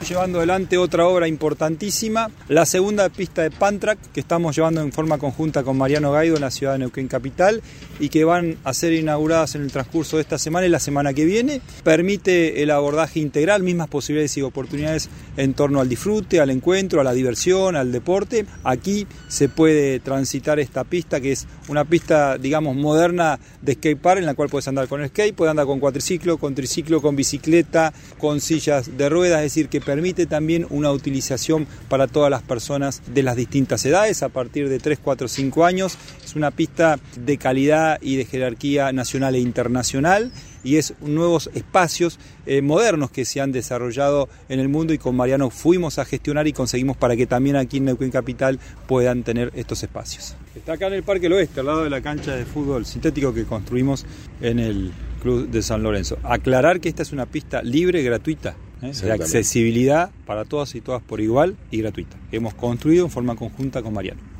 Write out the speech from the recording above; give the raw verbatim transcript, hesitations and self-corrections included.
llevando adelante otra obra importantísima, la segunda pista de Pantrack, que estamos llevando en forma conjunta con Mariano Gaido en la ciudad de Neuquén Capital y que van a ser inauguradas en el transcurso de esta semana y la semana que viene. Permite el abordaje integral, mismas posibilidades y oportunidades en torno al disfrute, al encuentro, a la diversión, al deporte. Aquí se puede transitar esta pista, que es una pista, digamos, moderna de skate park, en la cual puedes andar con el skate, puedes andar con cuatriciclo, con triciclo, con bicicleta, con sillas de ruedas, es decir, que permite también una utilización para todas las personas de las distintas edades, a partir de tres, cuatro, cinco años. Es una pista de calidad y de jerarquía nacional e internacional, y es nuevos espacios eh, modernos que se han desarrollado en el mundo, y con Mariano fuimos a gestionar y conseguimos para que también aquí en Neuquén Capital puedan tener estos espacios. Está acá en el Parque del Oeste, al lado de la cancha de fútbol sintético que construimos en el Club de San Lorenzo. Aclarar que esta es una pista libre, gratuita, ¿eh? de accesibilidad para todas y todas por igual y gratuita, que hemos construido en forma conjunta con Mariano.